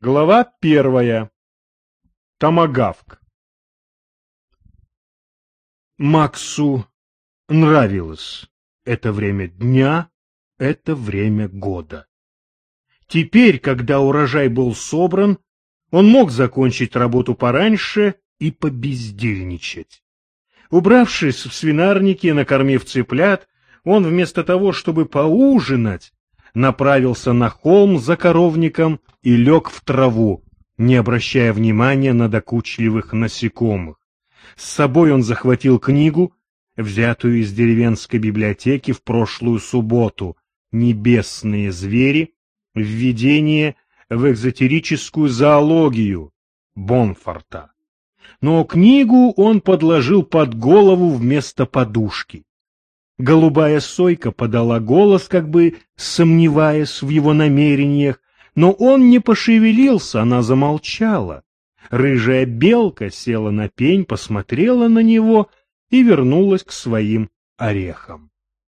Глава 1. Томагавк. Максу нравилось это время дня, это время года. Теперь, когда урожай был собран, он мог закончить работу пораньше и побездельничать. Убравшись в свинарнике и накормив цыплят, он вместо того, чтобы поужинать, направился на холм за коровником и лег в траву, не обращая внимания на докучливых насекомых. С собой он захватил книгу, взятую из деревенской библиотеки в прошлую субботу, «Небесные звери. Введение в экзотерическую зоологию» Бонфорта. Но книгу он подложил под голову вместо подушки. Голубая сойка подала голос, как бы сомневаясь в его намерениях, но он не пошевелился, она замолчала. Рыжая белка села на пень, посмотрела на него и вернулась к своим орехам.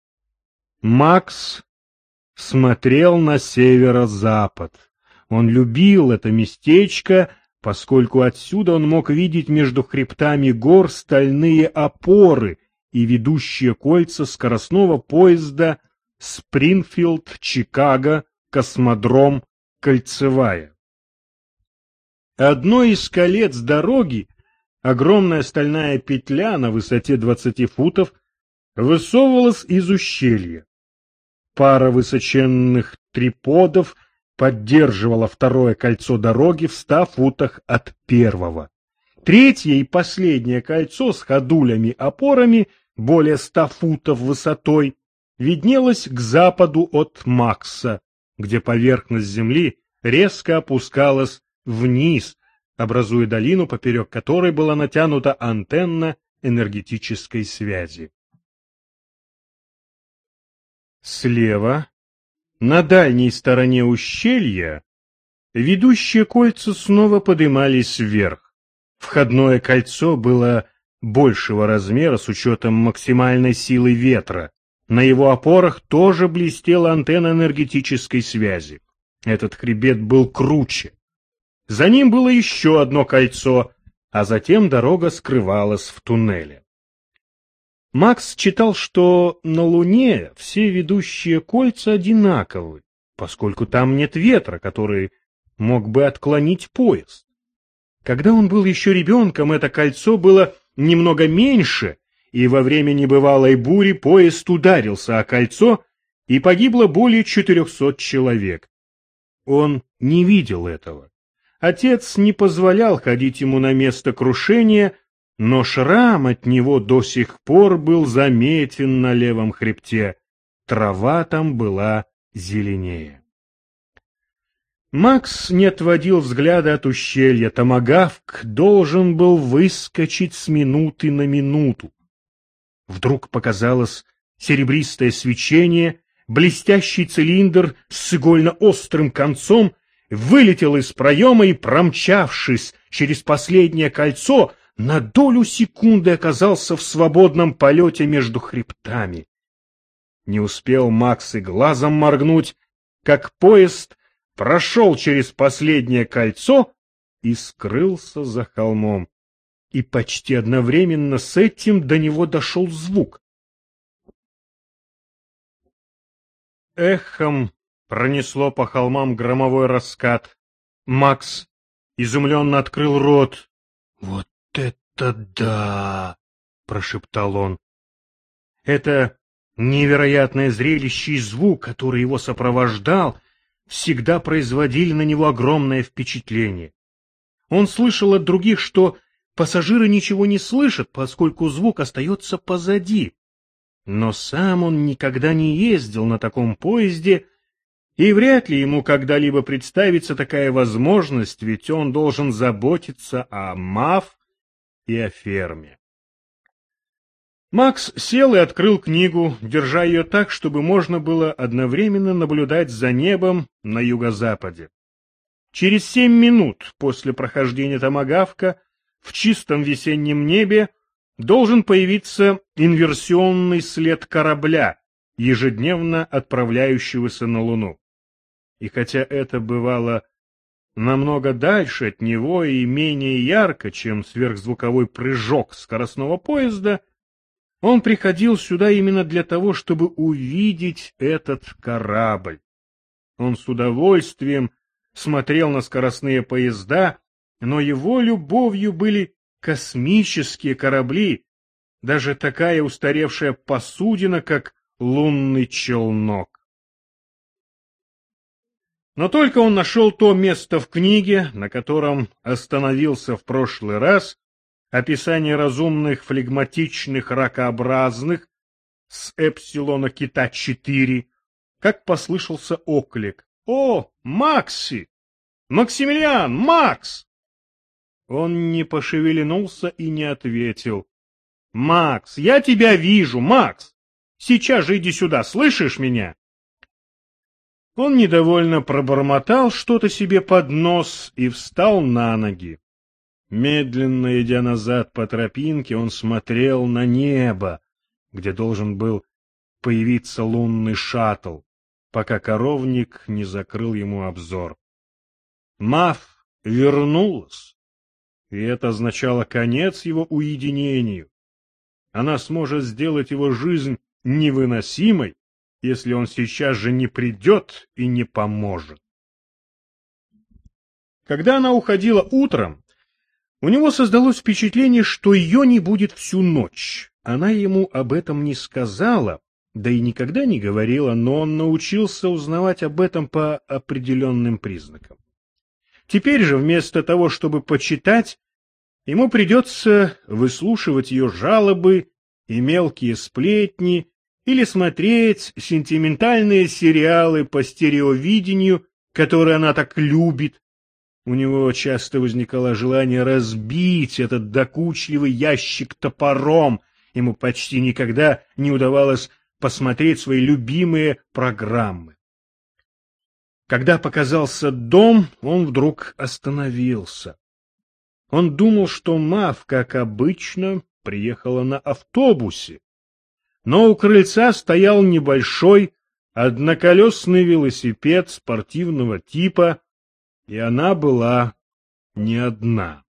Макс смотрел на северо-запад. Он любил это местечко, поскольку отсюда он мог видеть между хребтами гор стальные опоры и ведущие кольца скоростного поезда Спрингфилд-Чикаго, космодром Кольцевая. Одно из колец дороги, огромная стальная петля на высоте 20 футов, высовывалась из ущелья. Пара высоченных триподов поддерживала второе кольцо дороги в 100 футах от первого. Третье и последнее кольцо с ходулями-опорами, более 100 футов высотой, виднелось к западу от Макса, где поверхность земли резко опускалась вниз, образуя долину, поперек которой была натянута антенна энергетической связи. Слева, на дальней стороне ущелья, ведущие кольца снова подымались вверх. Входное кольцо было большего размера с учетом максимальной силы ветра. На его опорах тоже блестела антенна энергетической связи. Этот хребет был круче. За ним было еще одно кольцо, а затем дорога скрывалась в туннеле. Макс читал, что на Луне все ведущие кольца одинаковы, поскольку там нет ветра, который мог бы отклонить поезд. Когда он был еще ребенком, это кольцо было немного меньше, и во время небывалой бури поезд ударился о кольцо, и погибло более 400 человек. Он не видел этого. Отец не позволял ходить ему на место крушения, но шрам от него до сих пор был заметен на левом хребте. Трава там была зеленее. Макс не отводил взгляда от ущелья. Томагавк должен был выскочить с минуты на минуту. Вдруг показалось серебристое свечение, блестящий цилиндр с игольно-острым концом вылетел из проема и, промчавшись через последнее кольцо, на долю секунды оказался в свободном полете между хребтами. Не успел Макс и глазом моргнуть, как поезд прошел через последнее кольцо и скрылся за холмом. И почти одновременно с этим до него дошел звук. Эхом пронесло по холмам громовой раскат. Макс изумленно открыл рот. «Вот это да!» — прошептал он. Это невероятное зрелище и звук, который его сопровождал, всегда производили на него огромное впечатление. Он слышал от других, что пассажиры ничего не слышат, поскольку звук остается позади. Но сам он никогда не ездил на таком поезде, и вряд ли ему когда-либо представится такая возможность, ведь он должен заботиться о МАФ и о ферме. Макс сел и открыл книгу, держа ее так, чтобы можно было одновременно наблюдать за небом на юго-западе. Через 7 минут после прохождения томагавка в чистом весеннем небе должен появиться инверсионный след корабля, ежедневно отправляющегося на Луну. И хотя это бывало намного дальше от него и менее ярко, чем сверхзвуковой прыжок скоростного поезда, он приходил сюда именно для того, чтобы увидеть этот корабль. Он с удовольствием смотрел на скоростные поезда, но его любовью были космические корабли, даже такая устаревшая посудина, как лунный челнок. Но только он нашел то место в книге, на котором остановился в прошлый раз, описание разумных флегматичных ракообразных с эпсилона кита 4, как послышался оклик: «О, Макси! Максимилиан! Макс!» Он не пошевельнулся и не ответил. «Макс, я тебя вижу, Макс! Сейчас же иди сюда, слышишь меня?» Он недовольно пробормотал что-то себе под нос и встал на ноги. Медленно идя назад по тропинке, он смотрел на небо, где должен был появиться лунный шаттл, пока коровник не закрыл ему обзор. Мав вернулась, и это означало конец его уединению. Она сможет сделать его жизнь невыносимой, если он сейчас же не придет и не поможет. Когда она уходила утром, у него создалось впечатление, что ее не будет всю ночь. Она ему об этом не сказала, да и никогда не говорила, но он научился узнавать об этом по определенным признакам. Теперь же, вместо того, чтобы почитать, ему придется выслушивать ее жалобы и мелкие сплетни или смотреть сентиментальные сериалы по стереовидению, которые она так любит. У него часто возникало желание разбить этот докучливый ящик топором. Ему почти никогда не удавалось посмотреть свои любимые программы. Когда показался дом, он вдруг остановился. Он думал, что Мав, как обычно, приехала на автобусе. Но у крыльца стоял небольшой одноколесный велосипед спортивного типа, и она была не одна.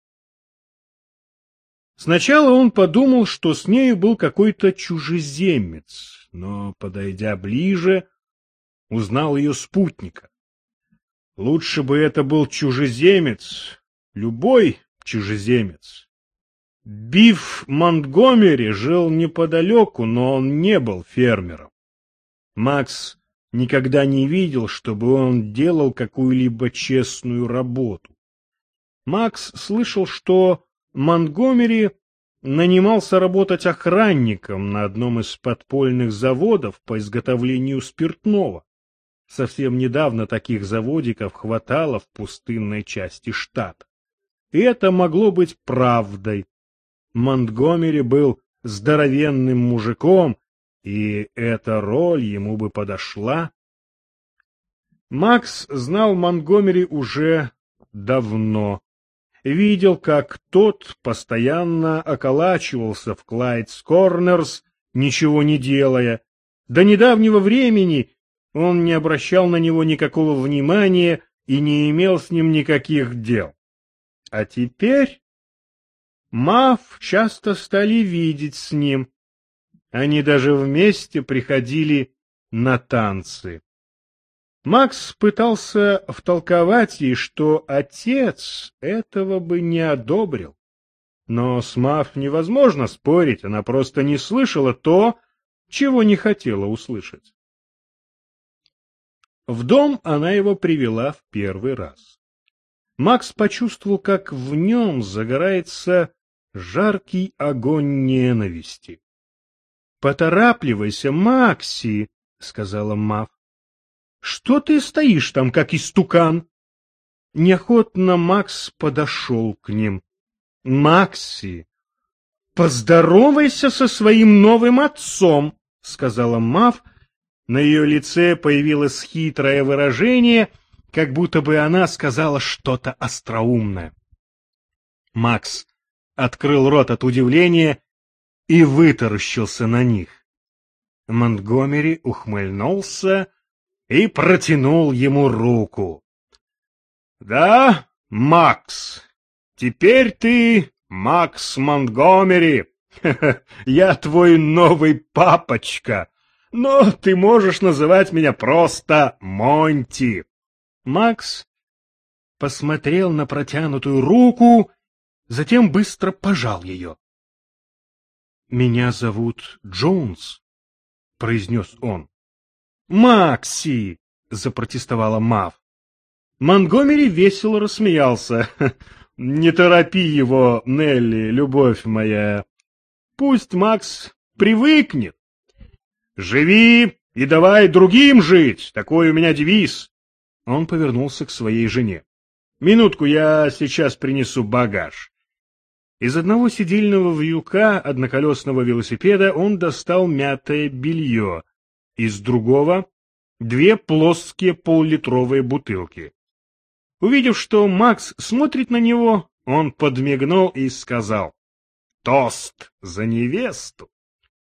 Сначала он подумал, что с нею был какой-то чужеземец, но, подойдя ближе, узнал ее спутника. Лучше бы это был чужеземец, любой чужеземец. Биф Монтгомери жил неподалеку, но он не был фермером. Макс никогда не видел, чтобы он делал какую-либо честную работу. Макс слышал, что Монтгомери нанимался работать охранником на одном из подпольных заводов по изготовлению спиртного. Совсем недавно таких заводиков хватало в пустынной части штата. И это могло быть правдой. Монтгомери был здоровенным мужиком, и эта роль ему бы подошла. Макс знал Монтгомери уже давно. Видел, как тот постоянно околачивался в Клайдс Корнерс, ничего не делая. До недавнего времени он не обращал на него никакого внимания и не имел с ним никаких дел. А теперь Мав часто стали видеть с ним. Они даже вместе приходили на танцы. Макс пытался втолковать ей, что отец этого бы не одобрил. Но с Мав невозможно спорить, она просто не слышала то, чего не хотела услышать. В дом она его привела в первый раз. Макс почувствовал, как в нем загорается жаркий огонь ненависти. — Поторапливайся, Макси, — сказала Мав. — Что ты стоишь там, как истукан? Неохотно Макс подошел к ним. — Макси, поздоровайся со своим новым отцом, — сказала Мав. На ее лице появилось хитрое выражение, как будто бы она сказала что-то остроумное. Макс открыл рот от удивления и вытаращился на них. Монтгомери ухмыльнулся и протянул ему руку. Да, Макс, теперь ты Макс Монтгомери. Я твой новый папочка, но ты можешь называть меня просто Монти. Макс посмотрел на протянутую руку, затем быстро пожал ее. «Меня зовут Джонс», — произнес он. «Макси!» — запротестовала Мав. Монтгомери весело рассмеялся. «Не торопи его, Нелли, любовь моя. Пусть Макс привыкнет. Живи и давай другим жить, такой у меня девиз». Он повернулся к своей жене. «Минутку, я сейчас принесу багаж». Из одного сидельного вьюка одноколесного велосипеда он достал мятое белье, из другого — 2 плоские поллитровые бутылки. Увидев, что Макс смотрит на него, он подмигнул и сказал: «Тост за невесту!»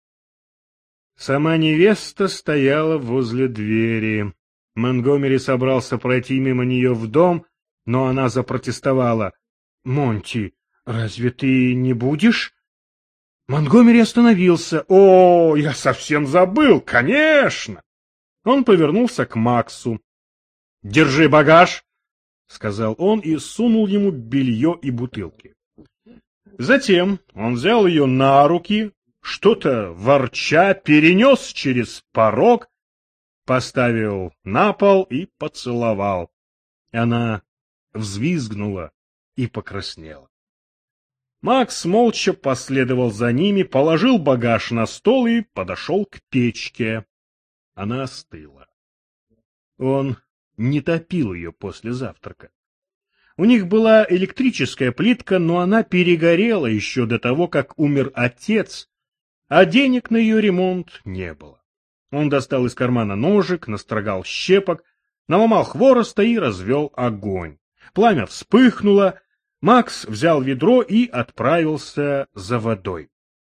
Сама невеста стояла возле двери. Монтгомери собрался пройти мимо нее в дом, но она запротестовала. «Монти, разве ты не будешь?» Монтгомери остановился. «О, я совсем забыл, конечно!» Он повернулся к Максу. «Держи багаж», — сказал он и сунул ему белье и бутылки. Затем он взял ее на руки, что-то ворча перенес через порог, поставил на пол и поцеловал. Она взвизгнула и покраснела. Макс молча последовал за ними, положил багаж на стол и подошел к печке. Она остыла. Он не топил ее после завтрака. У них была электрическая плитка, но она перегорела еще до того, как умер отец, а денег на ее ремонт не было. Он достал из кармана ножик, настрогал щепок, наломал хвороста и развел огонь. Пламя вспыхнуло, Макс взял ведро и отправился за водой.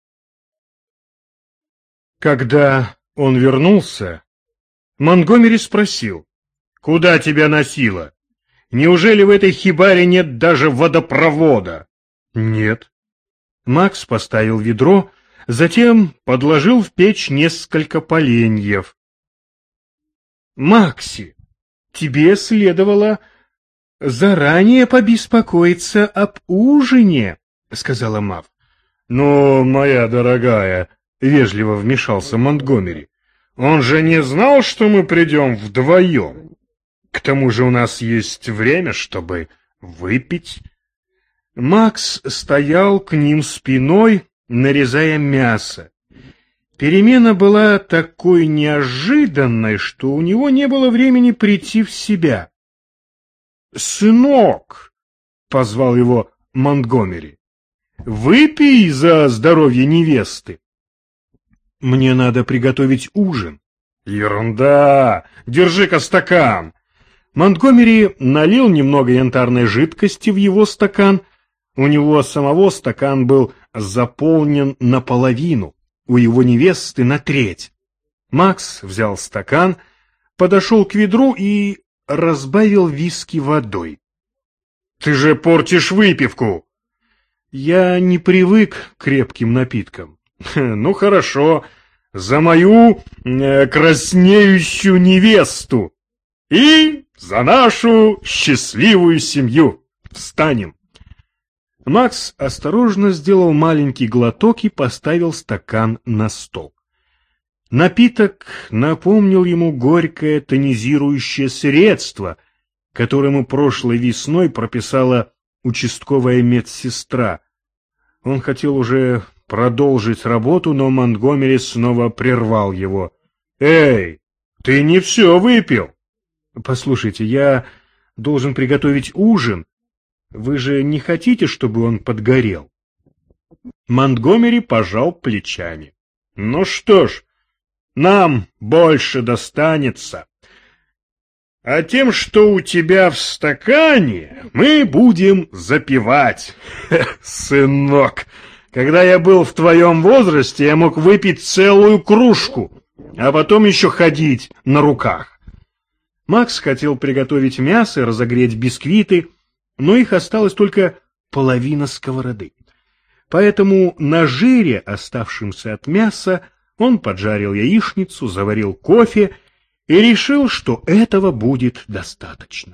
Когда он вернулся, Монтгомери спросил: «Куда тебя носило? Неужели в этой хибаре нет даже водопровода?» «Нет». Макс поставил ведро, затем подложил в печь несколько поленьев. «Макси, тебе следовало заранее побеспокоиться об ужине», — сказала Мав. «Но, моя дорогая», — вежливо вмешался Монтгомери, — «он же не знал, что мы придем вдвоем. К тому же у нас есть время, чтобы выпить». Макс стоял к ним спиной, нарезая мясо. Перемена была такой неожиданной, что у него не было времени прийти в себя. «Сынок», — позвал его Монтгомери, — «выпей за здоровье невесты». «Мне надо приготовить ужин». «Ерунда! Держи-ка стакан». Монтгомери налил немного янтарной жидкости в его стакан. У него самого стакан был заполнен наполовину, у его невесты на треть. Макс взял стакан, подошел к ведру и разбавил виски водой. «Ты же портишь выпивку!» «Я не привык к крепким напиткам». «Ну хорошо, за мою краснеющую невесту и за нашу счастливую семью! Встанем!» Макс осторожно сделал маленький глоток и поставил стакан на стол. Напиток напомнил ему горькое тонизирующее средство, которое ему прошлой весной прописала участковая медсестра. Он хотел уже продолжить работу, но Монтгомери снова прервал его. «Эй, ты не все выпил!» «Послушайте, я должен приготовить ужин. Вы же не хотите, чтобы он подгорел?» Монтгомери пожал плечами. «Ну что ж, нам больше достанется. А тем, что у тебя в стакане, мы будем запивать. Сынок, когда я был в твоем возрасте, я мог выпить целую кружку, а потом еще ходить на руках». Макс хотел приготовить мясо и разогреть бисквиты, но их осталось только половина сковороды. Поэтому на жире, оставшемся от мяса, он поджарил яичницу, заварил кофе и решил, что этого будет достаточно.